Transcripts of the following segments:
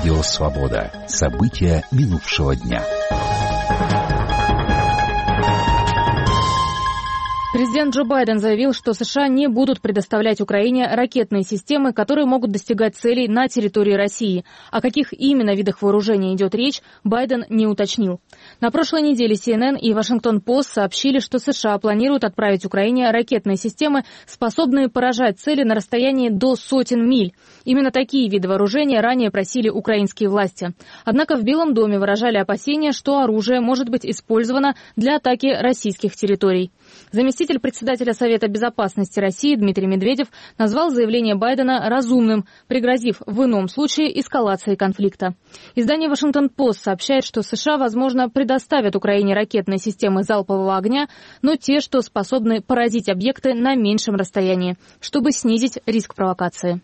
Радио Свобода. События минувшего дня. Президент Джо Байден заявил, что США не будут предоставлять Украине ракетные системы, которые могут достигать целей на территории России. О каких именно видах вооружения идет речь, Байден не уточнил. На прошлой неделе CNN и Вашингтон-Пост сообщили, что США планируют отправить Украине ракетные системы, способные поражать цели на расстоянии до сотен миль. Именно такие виды вооружения ранее просили украинские власти. Однако в Белом доме выражали опасения, что оружие может быть использовано для атаки российских территорий. Заместитель председателя Совета безопасности России Дмитрий Медведев назвал заявление Байдена разумным, пригрозив в ином случае эскалацией конфликта. Издание «Вашингтон-Пост» сообщает, что США, возможно, предоставят Украине ракетные системы залпового огня, но те, что способны поразить объекты на меньшем расстоянии, чтобы снизить риск провокации.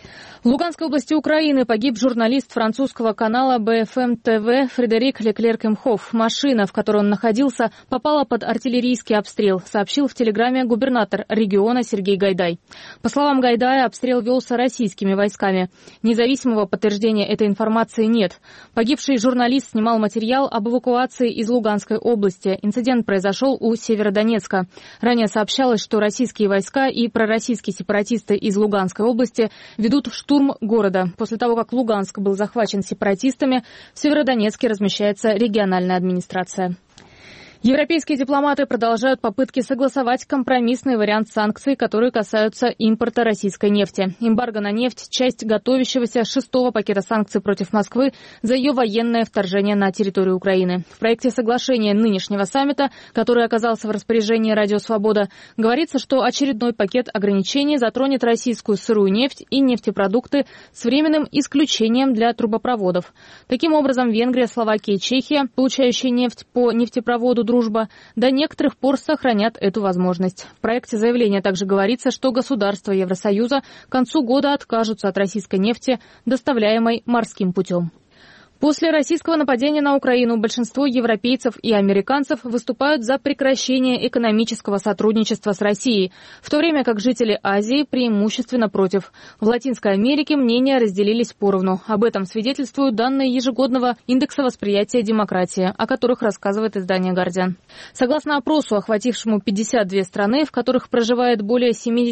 В Луганской области Украины погиб журналист французского канала БФМ ТВ Фредерик Леклерк-Имхоф. Машина, в которой он находился, попала под артиллерийский обстрел, сообщил в телеграме губернатор региона Сергей Гайдай. По словам Гайдая, обстрел велся российскими войсками. Независимого подтверждения этой информации нет. Погибший журналист снимал материал об эвакуации из Луганской области. Инцидент произошел у Северодонецка. Ранее сообщалось, что российские войска и пророссийские сепаратисты из Луганской области ведут штурм города. После того, как Луганск был захвачен сепаратистами, в Северодонецке размещается региональная администрация. Европейские дипломаты продолжают попытки согласовать компромиссный вариант санкций, которые касаются импорта российской нефти. Эмбарго на нефть – часть готовящегося 6-го пакета санкций против Москвы за ее военное вторжение на территорию Украины. В проекте соглашения нынешнего саммита, который оказался в распоряжении Радио Свобода, говорится, что очередной пакет ограничений затронет российскую сырую нефть и нефтепродукты с временным исключением для трубопроводов. Таким образом, Венгрия, Словакия и Чехия, получающие нефть по нефтепроводу «Дружба», до некоторых пор сохранят эту возможность. В проекте заявления также говорится, что государства Евросоюза к концу года откажутся от российской нефти, доставляемой морским путем. После российского нападения на Украину большинство европейцев и американцев выступают за прекращение экономического сотрудничества с Россией, в то время как жители Азии преимущественно против. В Латинской Америке мнения разделились поровну. Об этом свидетельствуют данные ежегодного индекса восприятия демократии, о которых рассказывает издание «Гардиан». Согласно опросу, охватившему 52 страны, в которых проживает более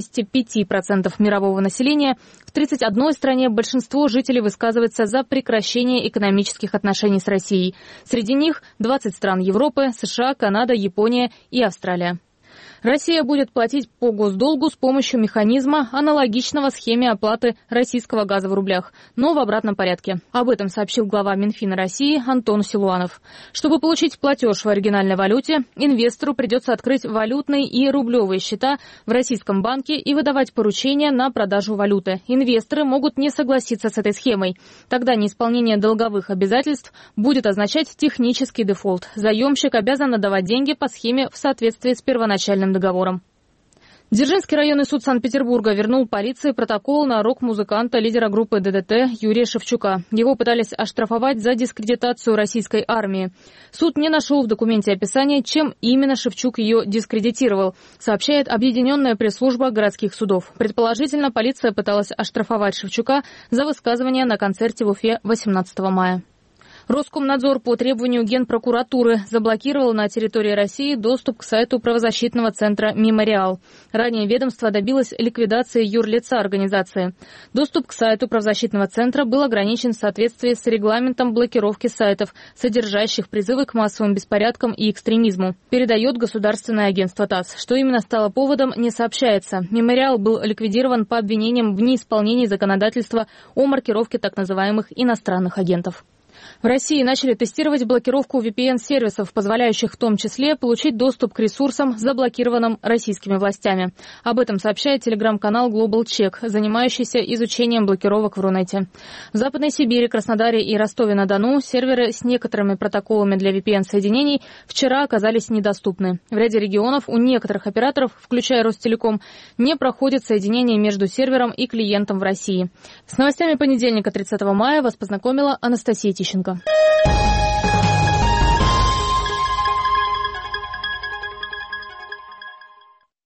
75% мирового населения, в 31 стране большинство жителей высказывается за прекращение экономических отношений с Россией. Среди них 20 стран Европы, США, Канада, Япония и Австралия. Россия будет платить по госдолгу с помощью механизма, аналогичного схеме оплаты российского газа в рублях, но в обратном порядке. Об этом сообщил глава Минфина России Антон Силуанов. Чтобы получить платеж в оригинальной валюте, инвестору придется открыть валютные и рублевые счета в российском банке и выдавать поручения на продажу валюты. Инвесторы могут не согласиться с этой схемой. Тогда неисполнение долговых обязательств будет означать технический дефолт. Заемщик обязан отдавать деньги по схеме в соответствии с первоначальным договором. Дзержинский районный суд Санкт-Петербурга вернул полиции протокол на рок-музыканта, лидера группы ДДТ Юрия Шевчука. Его пытались оштрафовать за дискредитацию российской армии. Суд не нашел в документе описания, чем именно Шевчук ее дискредитировал, сообщает Объединенная пресс-служба городских судов. Предположительно, полиция пыталась оштрафовать Шевчука за высказывание на концерте в Уфе 18 мая. Роскомнадзор по требованию Генпрокуратуры заблокировал на территории России доступ к сайту правозащитного центра «Мемориал». Ранее ведомство добилось ликвидации юрлица организации. Доступ к сайту правозащитного центра был ограничен в соответствии с регламентом блокировки сайтов, содержащих призывы к массовым беспорядкам и экстремизму, передает государственное агентство ТАСС. Что именно стало поводом, не сообщается. «Мемориал» был ликвидирован по обвинениям в неисполнении законодательства о маркировке так называемых иностранных агентов. В России начали тестировать блокировку VPN-сервисов, позволяющих в том числе получить доступ к ресурсам, заблокированным российскими властями. Об этом сообщает телеграм-канал Global Check, занимающийся изучением блокировок в Рунете. В Западной Сибири, Краснодаре и Ростове-на-Дону серверы с некоторыми протоколами для VPN-соединений вчера оказались недоступны. В ряде регионов у некоторых операторов, включая Ростелеком, не проходит соединение между сервером и клиентом в России. С новостями понедельника, 30 мая, вас познакомила Анастасия Тищенко.